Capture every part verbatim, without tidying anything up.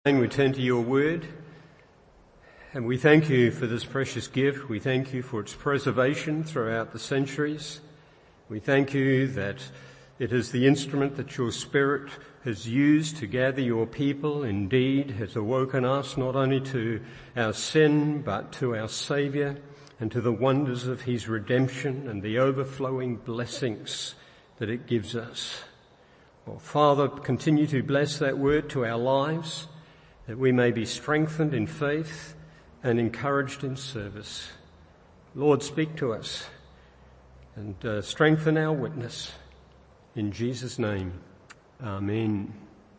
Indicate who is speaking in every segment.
Speaker 1: We turn to your word, and we thank you for this precious gift. We thank you for its preservation throughout the centuries. We thank you that it is the instrument that your Spirit has used to gather your people, indeed has awoken us not only to our sin but to our Saviour and to the wonders of his redemption and the overflowing blessings that it gives us. Well, Father, continue to bless that word to our lives, that we may be strengthened in faith and encouraged in service. Lord, speak to us and uh, strengthen our witness. In Jesus' name, amen.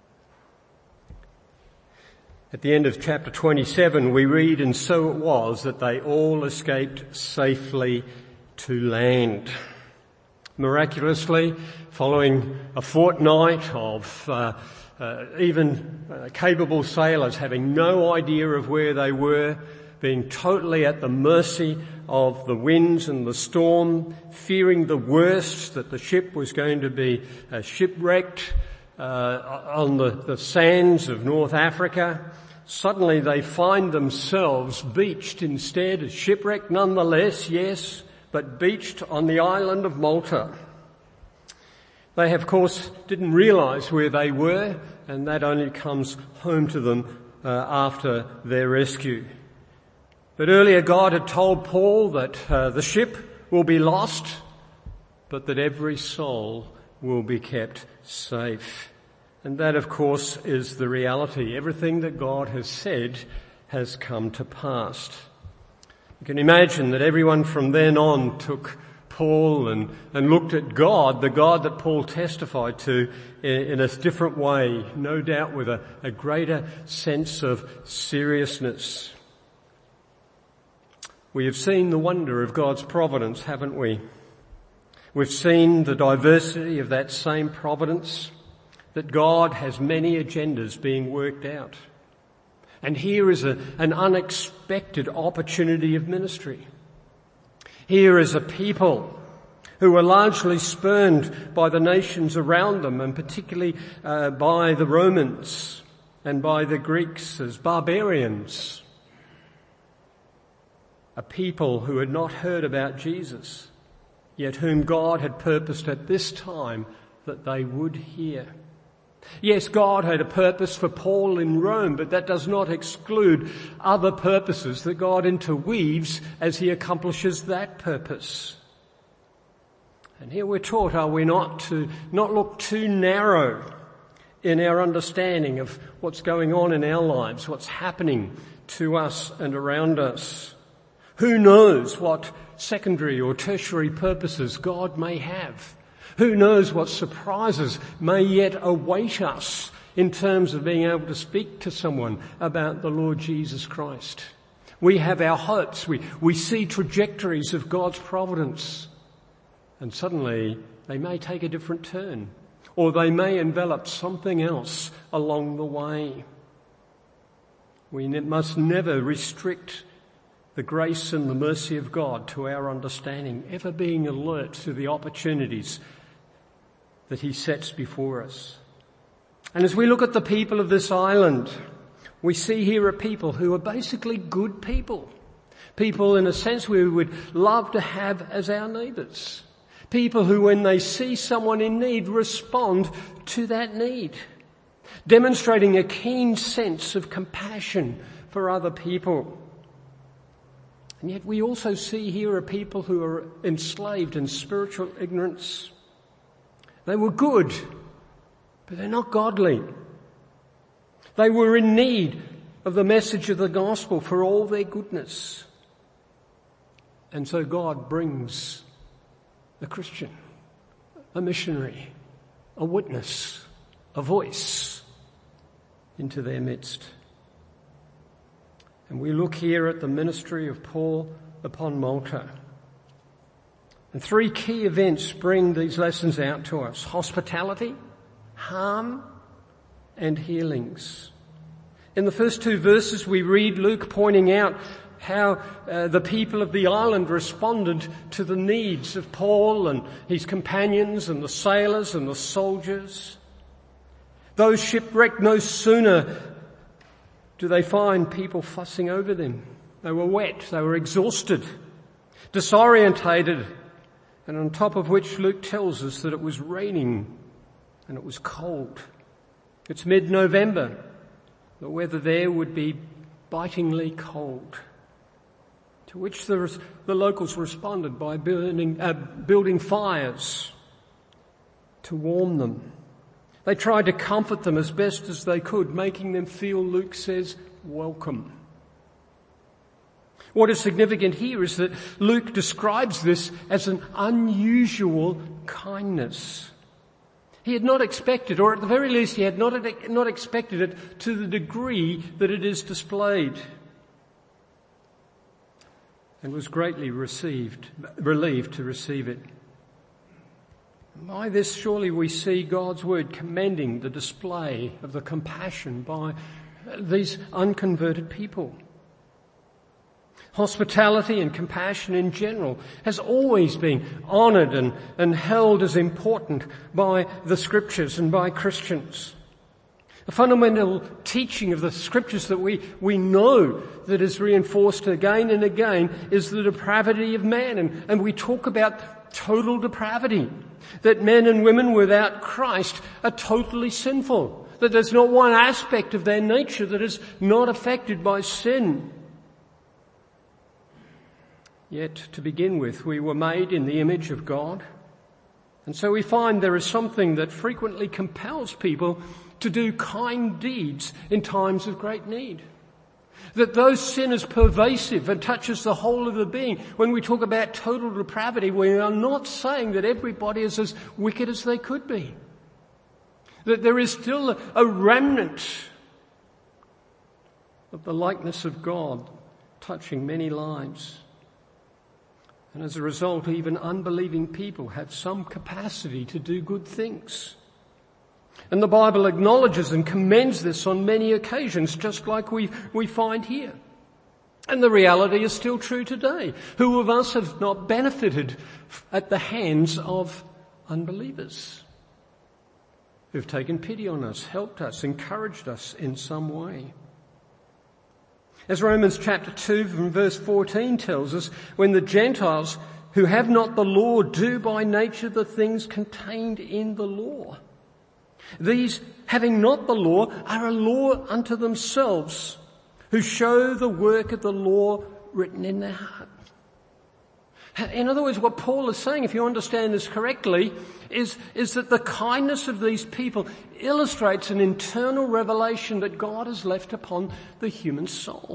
Speaker 1: At the end of chapter twenty-seven, we read, "And so it was that they all escaped safely to land." Miraculously, following a fortnight of uh, uh, even uh, capable sailors having no idea of where they were, being totally at the mercy of the winds and the storm, fearing the worst, that the ship was going to be uh, shipwrecked uh, on the, the sands of North Africa, suddenly they find themselves beached instead, shipwrecked nonetheless, yes, but beached on the island of Malta. They, of course, didn't realise where they were, and that only comes home to them uh, after their rescue. But earlier God had told Paul that uh, the ship will be lost, but that every soul will be kept safe. And that, of course, is the reality. Everything that God has said has come to pass. You can imagine that everyone from then on took Paul and, and looked at God, the God that Paul testified to, in, in a different way, no doubt with a, a greater sense of seriousness. We have seen the wonder of God's providence, haven't we? We've seen the diversity of that same providence, that God has many agendas being worked out. And here is a, an unexpected opportunity of ministry. Here is a people who are largely spurned by the nations around them, and particularly uh, by the Romans and by the Greeks as barbarians. A people who had not heard about Jesus, yet whom God had purposed at this time that they would hear. Yes, God had a purpose for Paul in Rome, but that does not exclude other purposes that God interweaves as he accomplishes that purpose. And here we're taught, are we not, to not look too narrow in our understanding of what's going on in our lives, what's happening to us and around us. Who knows what secondary or tertiary purposes God may have? Who knows what surprises may yet await us in terms of being able to speak to someone about the Lord Jesus Christ. We have our hopes. We, we see trajectories of God's providence. And suddenly they may take a different turn, or they may envelop something else along the way. We ne- must never restrict the grace and the mercy of God to our understanding, ever being alert to the opportunities that he sets before us. And as we look at the people of this island, we see here a people who are basically good people. People in a sense we would love to have as our neighbours. People who, when they see someone in need, respond to that need, demonstrating a keen sense of compassion for other people. And yet we also see here a people who are enslaved in spiritual ignorance. They were good, but they're not godly. They were in need of the message of the gospel for all their goodness. And so God brings a Christian, a missionary, a witness, a voice into their midst. And we look here at the ministry of Paul upon Malta. And three key events bring these lessons out to us: hospitality, harm, and healings. In the first two verses we read Luke pointing out how uh, the people of the island responded to the needs of Paul and his companions and the sailors and the soldiers. Those shipwrecked no sooner do they find people fussing over them? They were wet, they were exhausted, disorientated, and on top of which Luke tells us that it was raining and it was cold. It's mid-November. The weather there would be bitingly cold. To which the, the locals responded by burning, uh, building fires to warm them. They tried to comfort them as best as they could, making them feel, Luke says, welcome. What is significant here is that Luke describes this as an unusual kindness. He had not expected, or at the very least he had not, not expected it to the degree that it is displayed, and was greatly received, relieved to receive it. By this, surely we see God's word commending the display of the compassion by these unconverted people. Hospitality and compassion in general has always been honoured and, and held as important by the Scriptures and by Christians. The fundamental teaching of the Scriptures that we, we know that is reinforced again and again is the depravity of man. And, and we talk about total depravity, that men and women without Christ are totally sinful, that there's not one aspect of their nature that is not affected by sin. Yet, to begin with, we were made in the image of God. And so we find there is something that frequently compels people to do kind deeds in times of great need. That though sin is pervasive and touches the whole of the being, when we talk about total depravity, we are not saying that everybody is as wicked as they could be. That there is still a remnant of the likeness of God touching many lives. And as a result, even unbelieving people have some capacity to do good things. And the Bible acknowledges and commends this on many occasions, just like we, we find here. And the reality is still true today. Who of us have not benefited at the hands of unbelievers who've taken pity on us, helped us, encouraged us in some way? As Romans chapter two from verse fourteen tells us, when the Gentiles who have not the law do by nature the things contained in the law, these, having not the law, are a law unto themselves, who show the work of the law written in their heart. In other words, what Paul is saying, if you understand this correctly, is, is that the kindness of these people illustrates an internal revelation that God has left upon the human soul,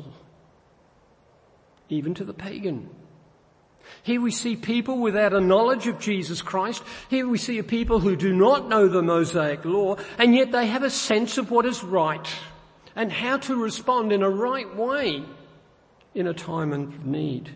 Speaker 1: even to the pagan. Here we see people without a knowledge of Jesus Christ. Here we see a people who do not know the Mosaic law, and yet they have a sense of what is right and how to respond in a right way in a time of need.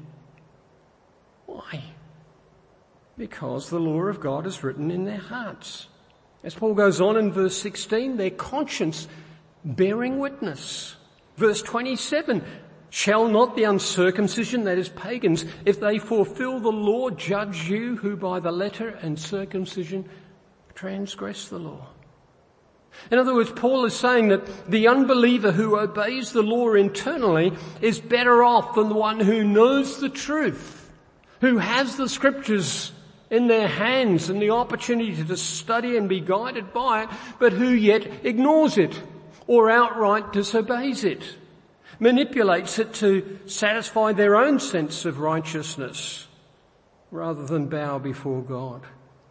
Speaker 1: Why? Because the law of God is written in their hearts. As Paul goes on in verse sixteen, their conscience bearing witness. Verse twenty-seven, shall not the uncircumcision, that is pagans, if they fulfill the law, judge you who by the letter and circumcision transgress the law? In other words, Paul is saying that the unbeliever who obeys the law internally is better off than the one who knows the truth, who has the Scriptures in their hands and the opportunity to study and be guided by it, but who yet ignores it or outright disobeys it, manipulates it to satisfy their own sense of righteousness rather than bow before God.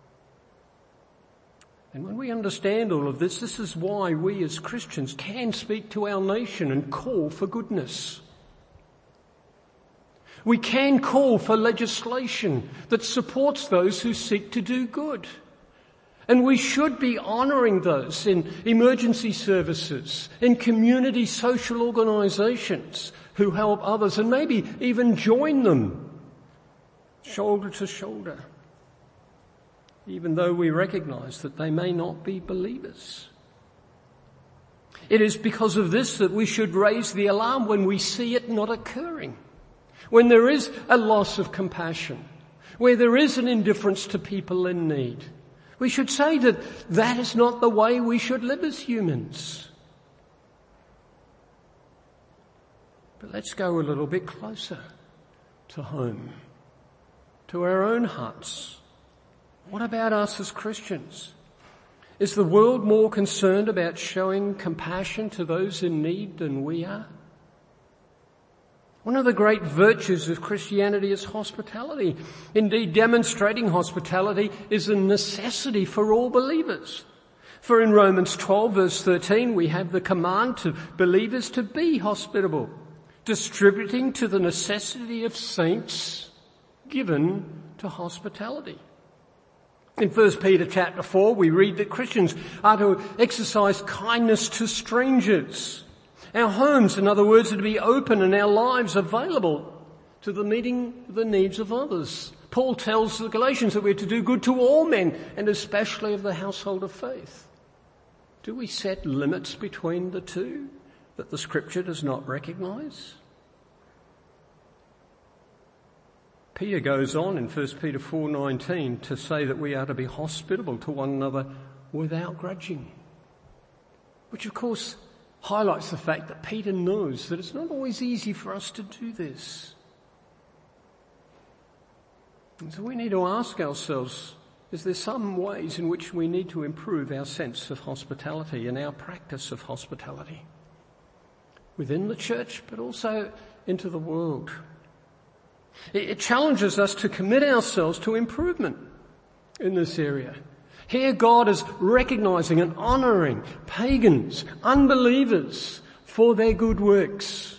Speaker 1: And when we understand all of this, this is why we as Christians can speak to our nation and call for goodness. We can call for legislation that supports those who seek to do good. And we should be honouring those in emergency services, in community social organisations who help others, and maybe even join them shoulder to shoulder, even though we recognise that they may not be believers. It is because of this that we should raise the alarm when we see it not occurring. When there is a loss of compassion, where there is an indifference to people in need, we should say that that is not the way we should live as humans. But let's go a little bit closer to home, to our own hearts. What about us as Christians? Is the world more concerned about showing compassion to those in need than we are? One of the great virtues of Christianity is hospitality. Indeed, demonstrating hospitality is a necessity for all believers. For in Romans twelve verse thirteen, we have the command to believers to be hospitable, distributing to the necessity of saints given to hospitality. In First Peter chapter four, we read that Christians are to exercise kindness to strangers. Our homes, in other words, are to be open and our lives available to the meeting the needs of others. Paul tells the Galatians that we're to do good to all men, and especially of the household of faith. Do we set limits between the two that the Scripture does not recognise? Peter goes on in First Peter four nineteen to say that we are to be hospitable to one another without grudging, which of course highlights the fact that Peter knows that it's not always easy for us to do this. And so we need to ask ourselves, is there some ways in which we need to improve our sense of hospitality and our practice of hospitality within the church, but also into the world? It challenges us to commit ourselves to improvement in this area. Here God is recognising and honouring pagans, unbelievers for their good works.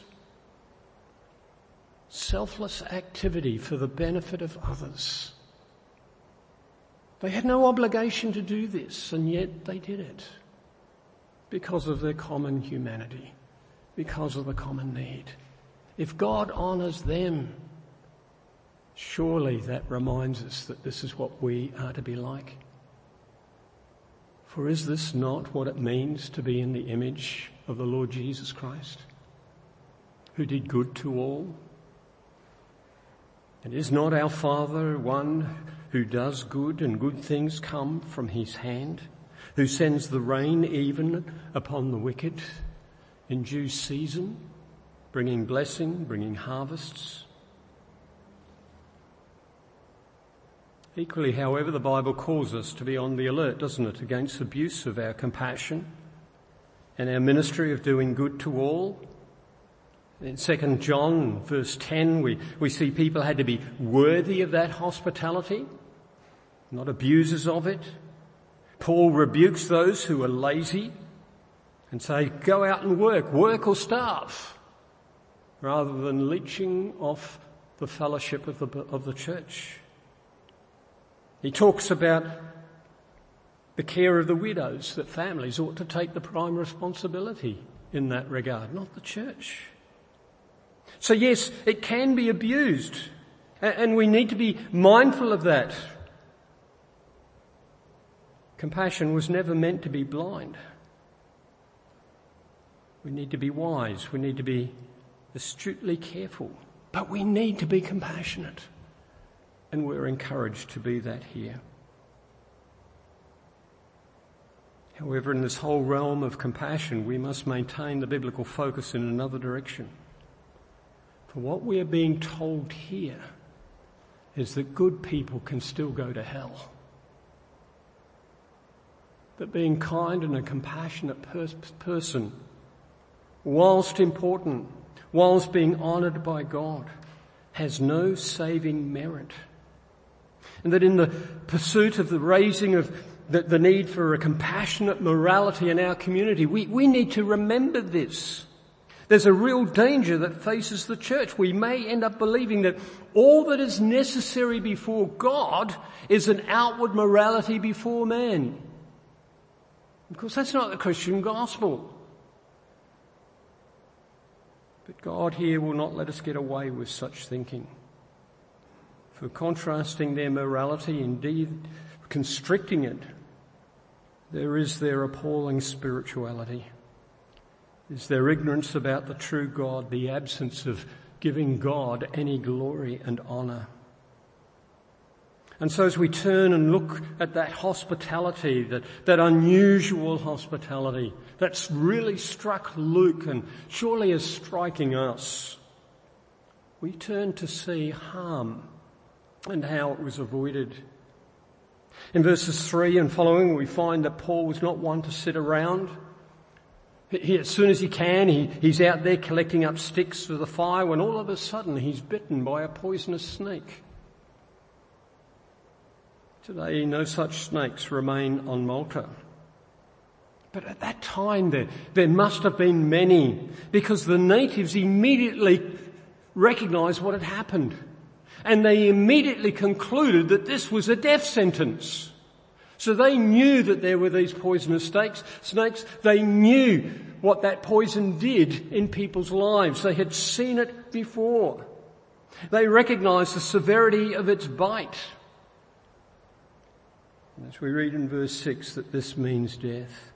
Speaker 1: Selfless activity for the benefit of others. They had no obligation to do this, and yet they did it because of their common humanity, because of the common need. If God honours them, surely that reminds us that this is what we are to be like. For is this not what it means to be in the image of the Lord Jesus Christ, who did good to all? And is not our Father one who does good, and good things come from his hand, who sends the rain even upon the wicked in due season, bringing blessing, bringing harvests? Equally, however, the Bible calls us to be on the alert, doesn't it, against abuse of our compassion and our ministry of doing good to all. In Second John verse ten, we, we see people had to be worthy of that hospitality, not abusers of it. Paul rebukes those who are lazy and say, go out and work, work or starve, rather than leeching off the fellowship of the, of the church. He talks about the care of the widows, that families ought to take the prime responsibility in that regard, not the church. So yes, it can be abused, and we need to be mindful of that. Compassion was never meant to be blind. We need to be wise, we need to be astutely careful, but we need to be compassionate. And we're encouraged to be that here. However, in this whole realm of compassion, we must maintain the biblical focus in another direction. For what we are being told here is that good people can still go to hell. That being kind and a compassionate pers- person, whilst important, whilst being honoured by God, has no saving merit. And that in the pursuit of the raising of the, the need for a compassionate morality in our community, we, we need to remember this. There's a real danger that faces the church. We may end up believing that all that is necessary before God is an outward morality before man. Of course, that's not the Christian gospel. But God here will not let us get away with such thinking. For contrasting their morality, indeed constricting it, there is their appalling spirituality. Is their ignorance about the true God, the absence of giving God any glory and honour. And so as we turn and look at that hospitality, that, that unusual hospitality that's really struck Luke and surely is striking us, we turn to see harm and how it was avoided. In verses three and following, we find that Paul was not one to sit around. He, as soon as he can, he, he's out there collecting up sticks for the fire when all of a sudden he's bitten by a poisonous snake. Today, no such snakes remain on Malta. But at that time, there, there must have been many, because the natives immediately recognised what had happened. And they immediately concluded that this was a death sentence. So they knew that there were these poisonous snakes. Snakes. They knew what that poison did in people's lives. They had seen it before. They recognised the severity of its bite. As we read in verse six that this means death.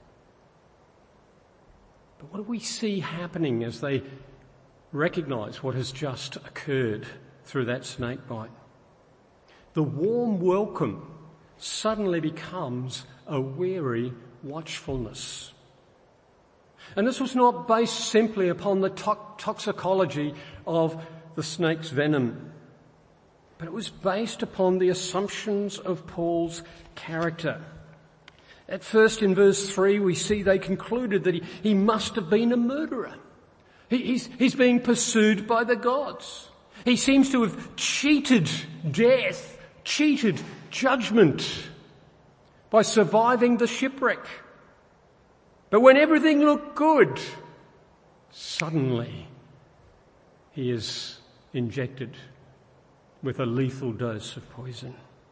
Speaker 1: But what do we see happening as they recognise what has just occurred through that snake bite? The warm welcome suddenly becomes a wary watchfulness. And this was not based simply upon the to- toxicology of the snake's venom, but it was based upon the assumptions of Paul's character. At first in verse three we see they concluded that he, he must have been a murderer. He, he's, he's being pursued by the gods. He seems to have cheated death, cheated judgment by surviving the shipwreck. But when everything looked good, suddenly he is injected with a lethal dose of poison.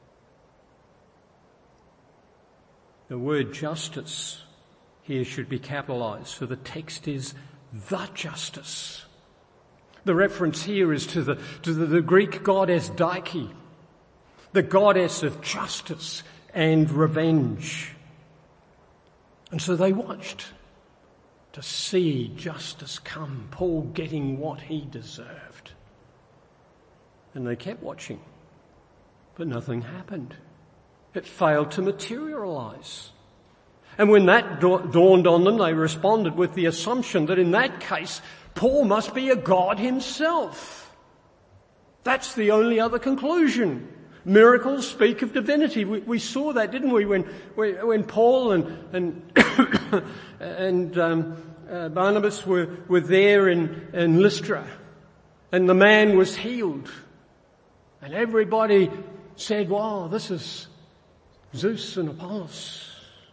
Speaker 1: The word justice here should be capitalised, for the text is the justice. The reference here is to the, to the, the Greek goddess Dike, the goddess of justice and revenge. And so they watched to see justice come, Paul getting what he deserved. And they kept watching, but nothing happened. It failed to materialise. And when that da- dawned on them, they responded with the assumption that in that case, Paul must be a god himself. That's the only other conclusion. Miracles speak of divinity. We, we saw that, didn't we, when when Paul and and and um, uh, Barnabas were were there in in Lystra, and the man was healed, and everybody said, "Wow, this is Zeus and Apollos."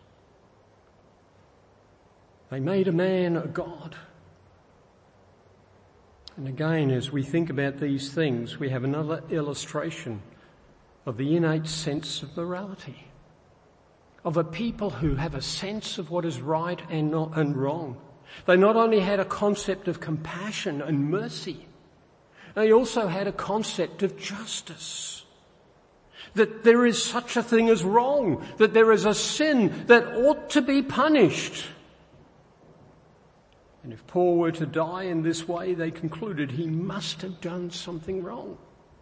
Speaker 1: They made a man a god. And again, as we think about these things, we have another illustration of the innate sense of morality, of a people who have a sense of what is right and not and wrong. They not only had a concept of compassion and mercy, they also had a concept of justice. That there is such a thing as wrong, that there is a sin that ought to be punished. And if Paul were to die in this way, they concluded he must have done something wrong.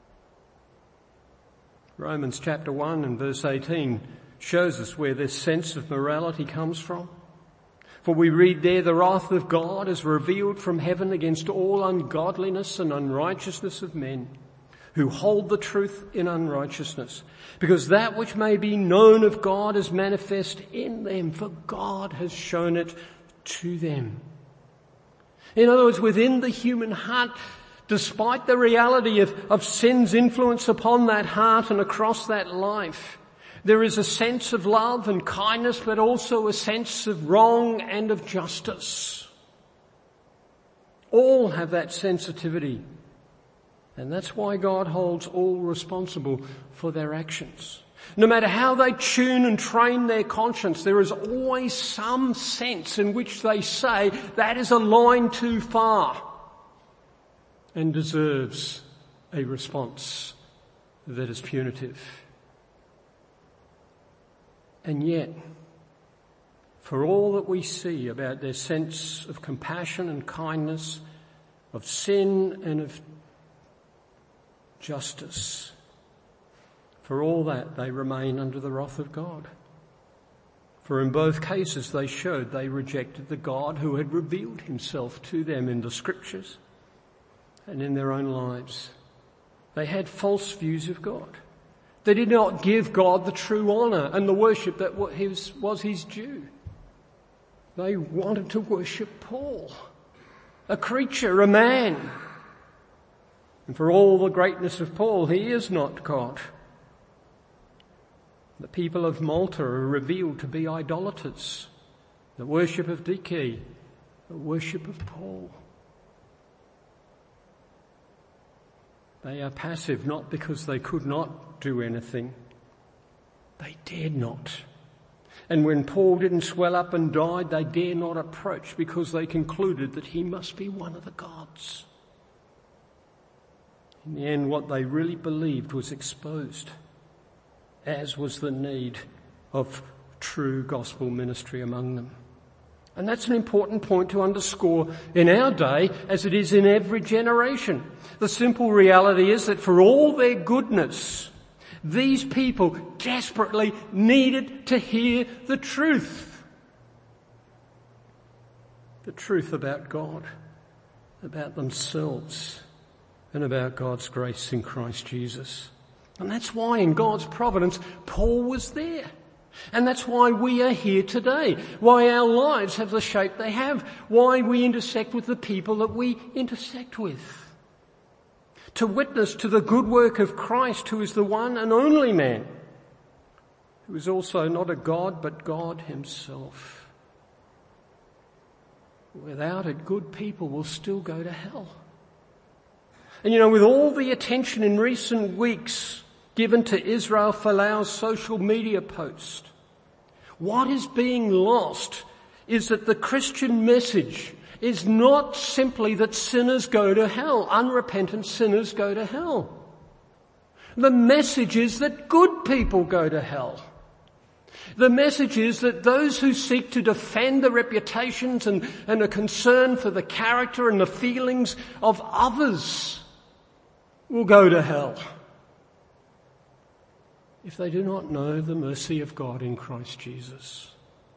Speaker 1: Romans chapter one and verse eighteen shows us where this sense of morality comes from. For we read there, the wrath of God is revealed from heaven against all ungodliness and unrighteousness of men, who hold the truth in unrighteousness, because that which may be known of God is manifest in them, for God has shown it to them. In other words, within the human heart, despite the reality of, of sin's influence upon that heart and across that life, there is a sense of love and kindness, but also a sense of wrong and of justice. All have that sensitivity. And that's why God holds all responsible for their actions. No matter how they tune and train their conscience, there is always some sense in which they say that is a line too far and deserves a response that is punitive. And yet, for all that we see about their sense of compassion and kindness, of sin and of justice, For all that, they remain under the wrath of God. For in both cases they showed they rejected the God who had revealed himself to them in the scriptures and in their own lives. They had false views of God. They did not give God the true honour and the worship that was his due. They wanted to worship Paul, a creature, a man. And for all the greatness of Paul, he is not God. The people of Malta are revealed to be idolaters, the worship of Dike, the worship of Paul. They are passive not because they could not do anything. They dared not. And when Paul didn't swell up and died, they dare not approach because they concluded that he must be one of the gods. In the end, what they really believed was exposed, as was the need of true gospel ministry among them. And that's an important point to underscore in our day as it is in every generation. The simple reality is that for all their goodness, these people desperately needed to hear the truth. The truth about God, about themselves, and about God's grace in Christ Jesus. And that's why in God's providence, Paul was there. And that's why we are here today, why our lives have the shape they have, why we intersect with the people that we intersect with. To witness to the good work of Christ, who is the one and only man, who is also not a God but God himself. Without it, good people will still go to hell. And you know, with all the attention in recent weeks given to Israel Folau's social media post, what is being lost is that the Christian message is not simply that sinners go to hell, unrepentant sinners go to hell. The message is that good people go to hell. The message is that those who seek to defend the reputations and, and are concerned for the character and the feelings of others will go to hell if they do not know the mercy of God in Christ Jesus.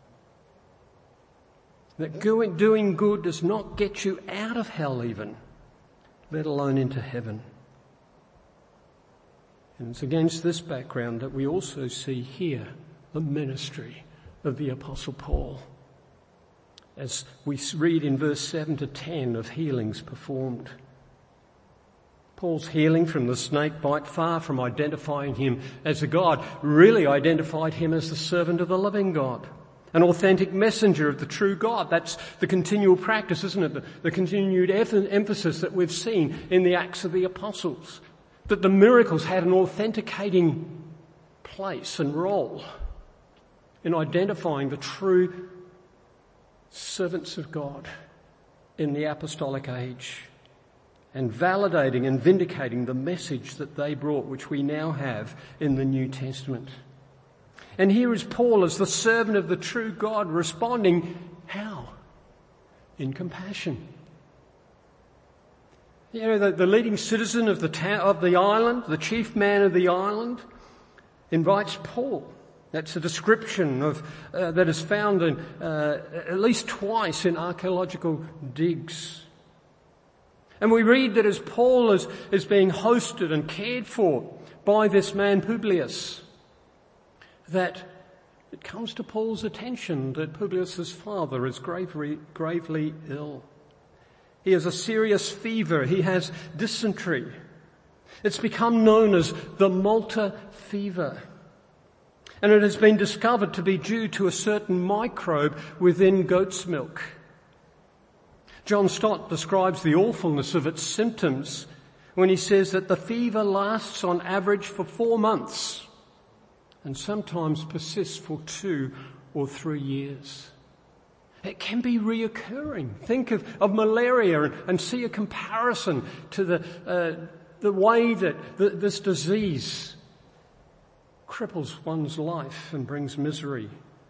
Speaker 1: That doing good does not get you out of hell even, let alone into heaven. And it's against this background that we also see here the ministry of the Apostle Paul, as we read in verse seven to ten of healings performed. Paul's healing from the snake bite, far from identifying him as a god, really identified him as the servant of the living God, an authentic messenger of the true God. That's the continual practice, isn't it? The, the continued emphasis that we've seen in the Acts of the Apostles, that the miracles had an authenticating place and role in identifying the true servants of God in the apostolic age, and validating and vindicating the message that they brought, which we now have in the New Testament. And here is Paul as the servant of the true God responding, how? In compassion. You know, the, the leading citizen of the ta- of the island, the chief man of the island, invites Paul. That's a description of uh, that is found in, uh, at least twice in archaeological digs. And we read that as Paul is, is being hosted and cared for by this man Publius, that it comes to Paul's attention that Publius's father is gravely, gravely ill. He has a serious fever. He has dysentery. It's become known as the Malta fever. And it has been discovered to be due to a certain microbe within goat's milk. John Stott describes the awfulness of its symptoms when he says that the fever lasts on average for four months and sometimes persists for two or three years. It can be reoccurring. Think of, of malaria and, and see a comparison to the, uh, the way that the, this disease cripples one's life and brings misery.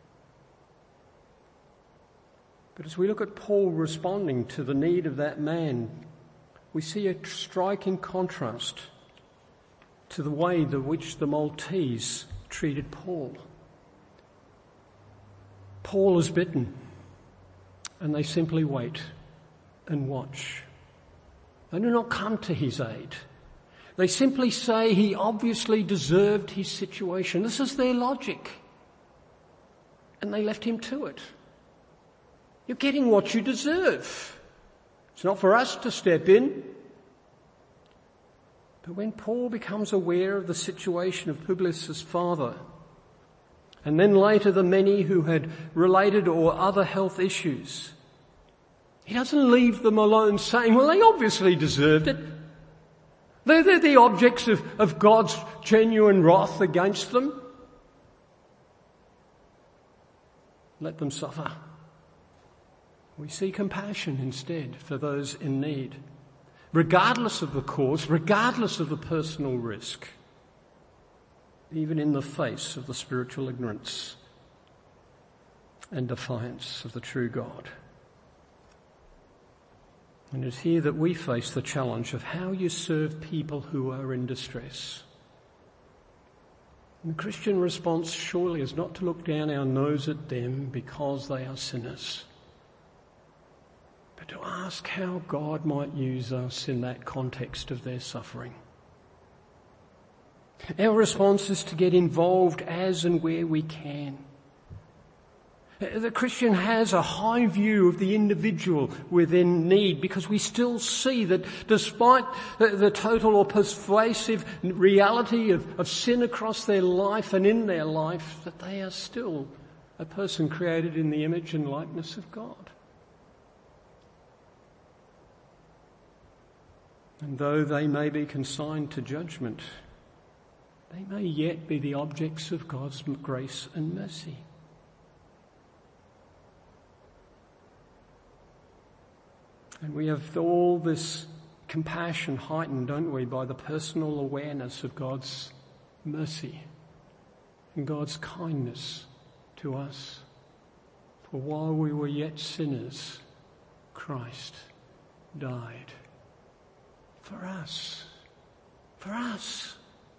Speaker 1: But as we look at Paul responding to the need of that man, we see a striking contrast to the way in which the Maltese treated Paul. Paul is bitten, and they simply wait and watch. They do not come to his aid. They simply say he obviously deserved his situation. This is their logic. And they left him to it. You're getting what you deserve. It's not for us to step in. But when Paul becomes aware of the situation of Publius' father, and then later the many who had related or other health issues, he doesn't leave them alone saying, well, they obviously deserved it. They're, they're the objects of, of God's genuine wrath against them. Let them suffer. We see compassion instead for those in need, regardless of the cause, regardless of the personal risk, even in the face of the spiritual ignorance and defiance of the true God. And it's here that we face the challenge of how you serve people who are in distress. And the Christian response surely is not to look down our nose at them because they are sinners, but to ask how God might use us in that context of their suffering. Our response is to get involved as and where we can. The Christian has a high view of the individual within need because we still see that despite the, the total or pervasive reality of, of sin across their life and in their life, that they are still a person created in the image and likeness of God. And though they may be consigned to judgment, they may yet be the objects of God's grace and mercy. And we have all this compassion heightened, don't we, by the personal awareness of God's mercy and God's kindness to us. For while we were yet sinners, Christ died for us. For us.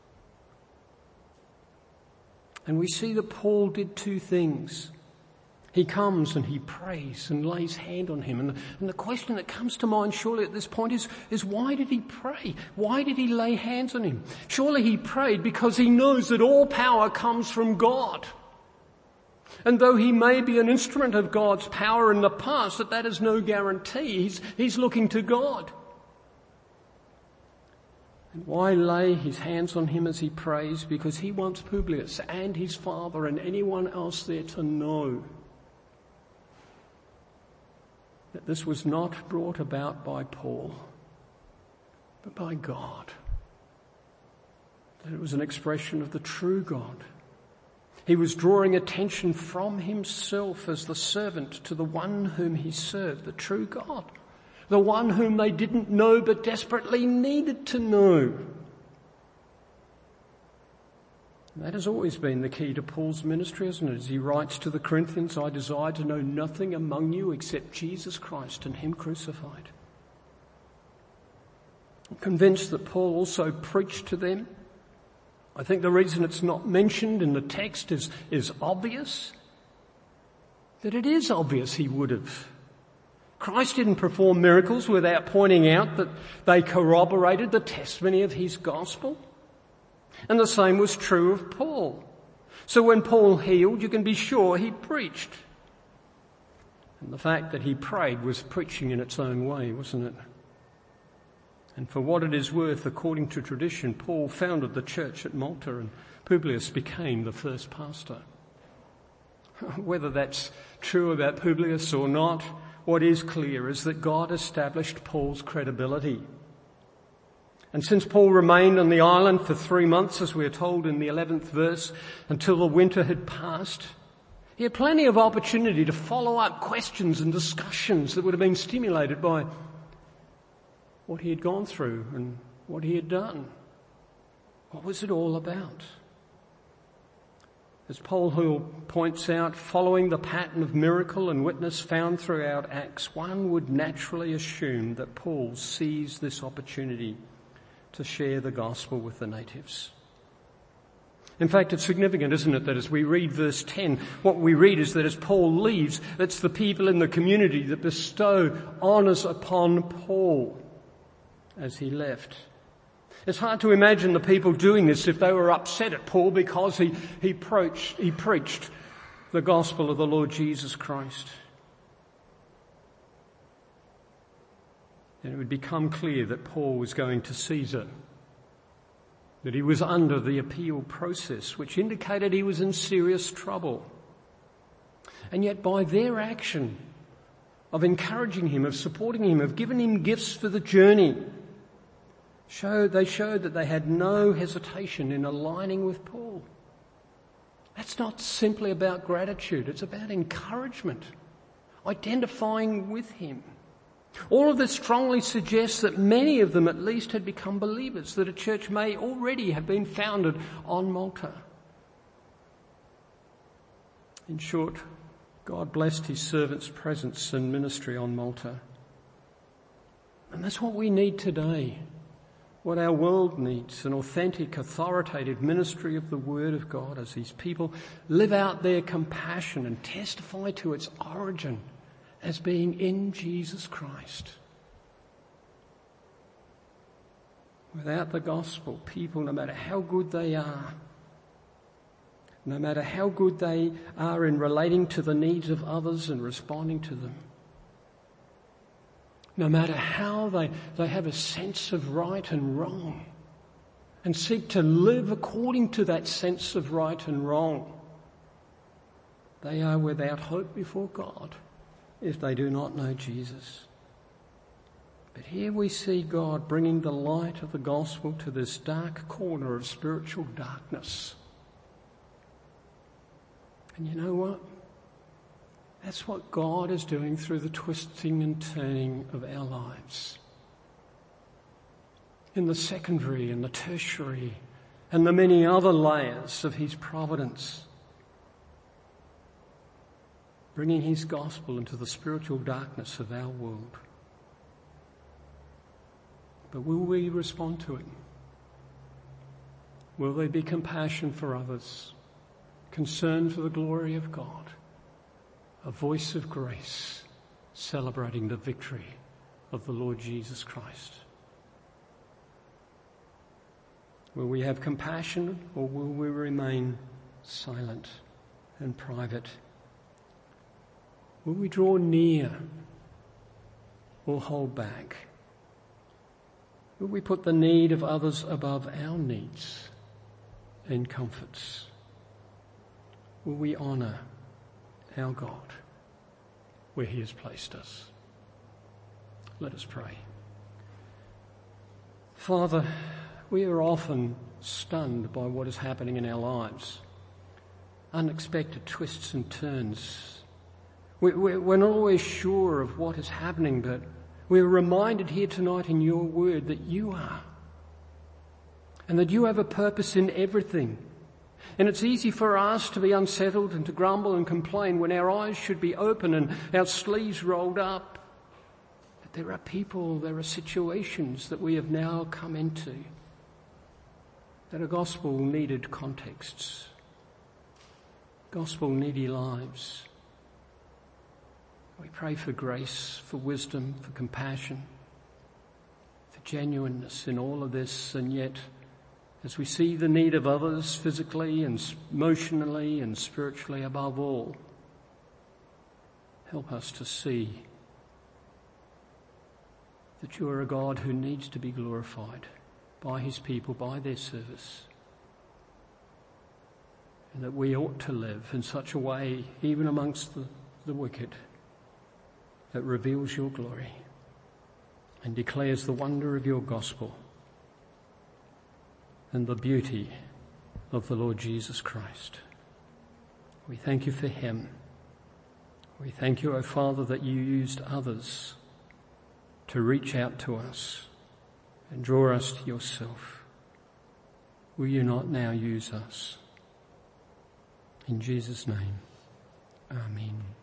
Speaker 1: And we see that Paul did two things. He comes and he prays and lays hand on him. And the, and the question that comes to mind surely at this point is, is why did he pray? Why did he lay hands on him? Surely he prayed because he knows that all power comes from God. And though he may be an instrument of God's power in the past, that that is no guarantee. He's, he's looking to God. And why lay his hands on him as he prays? Because he wants Publius and his father and anyone else there to know that this was not brought about by Paul, but by God. That it was an expression of the true God. He was drawing attention from himself as the servant to the one whom he served, the true God, the one whom they didn't know but desperately needed to know. And that has always been the key to Paul's ministry, isn't it? As he writes to the Corinthians, I desire to know nothing among you except Jesus Christ and him crucified. I'm convinced that Paul also preached to them. I think the reason it's not mentioned in the text is, is obvious. That it is obvious he would have. Christ didn't perform miracles without pointing out that they corroborated the testimony of his gospel. And the same was true of Paul. So when Paul healed, you can be sure he preached. And the fact that he prayed was preaching in its own way, wasn't it? And for what it is worth, according to tradition, Paul founded the church at Malta and Publius became the first pastor. Whether that's true about Publius or not, what is clear is that God established Paul's credibility. And since Paul remained on the island for three months, as we are told in the eleventh verse, until the winter had passed, he had plenty of opportunity to follow up questions and discussions that would have been stimulated by what he had gone through and what he had done. What was it all about? As Paul Hill points out, following the pattern of miracle and witness found throughout Acts, one would naturally assume that Paul seized this opportunity to share the gospel with the natives. In fact, it's significant, isn't it, that as we read verse ten, what we read is that as Paul leaves, it's the people in the community that bestow honours upon Paul as he left. It's hard to imagine the people doing this if they were upset at Paul because he, he, preached, he preached the gospel of the Lord Jesus Christ. And it would become clear that Paul was going to Caesar, that he was under the appeal process, which indicated he was in serious trouble. And yet by their action of encouraging him, of supporting him, of giving him gifts for the journey, showed, they showed that they had no hesitation in aligning with Paul. That's not simply about gratitude, it's about encouragement, identifying with him. All of this strongly suggests that many of them at least had become believers, that a church may already have been founded on Malta. In short, God blessed his servant's presence and ministry on Malta. And that's what we need today. What our world needs, an authentic, authoritative ministry of the Word of God as these people live out their compassion and testify to its origin as being in Jesus Christ. Without the gospel, people, no matter how good they are, no matter how good they are in relating to the needs of others and responding to them, no matter how they, they have a sense of right and wrong and seek to live according to that sense of right and wrong, they are without hope before God if they do not know Jesus. But here we see God bringing the light of the gospel to this dark corner of spiritual darkness. And you know what? That's what God is doing through the twisting and turning of our lives. In the secondary and the tertiary and the many other layers of his providence, bringing his gospel into the spiritual darkness of our world. But will we respond to it? Will there be compassion for others, concern for the glory of God, a voice of grace celebrating the victory of the Lord Jesus Christ? Will we have compassion, or will we remain silent and private? Will we draw near or hold back? Will we put the need of others above our needs and comforts? Will we honour our God where he has placed us? Let us pray. Father, we are often stunned by what is happening in our lives. Unexpected twists and turns. We're not always sure of what is happening, but we're reminded here tonight in your word that you are. And that you have a purpose in everything. And it's easy for us to be unsettled and to grumble and complain when our eyes should be open and our sleeves rolled up. But there are people, there are situations that we have now come into that are gospel-needed contexts, gospel-needy lives. We pray for grace, for wisdom, for compassion, for genuineness in all of this, and yet as we see the need of others physically and emotionally and spiritually above all, help us to see that you are a God who needs to be glorified by his people, by their service, and that we ought to live in such a way, even amongst the, the wicked, that reveals your glory and declares the wonder of your gospel and the beauty of the Lord Jesus Christ. We thank you for him. We thank you, O Father, that you used others to reach out to us and draw us to yourself. Will you not now use us? In Jesus' name, amen.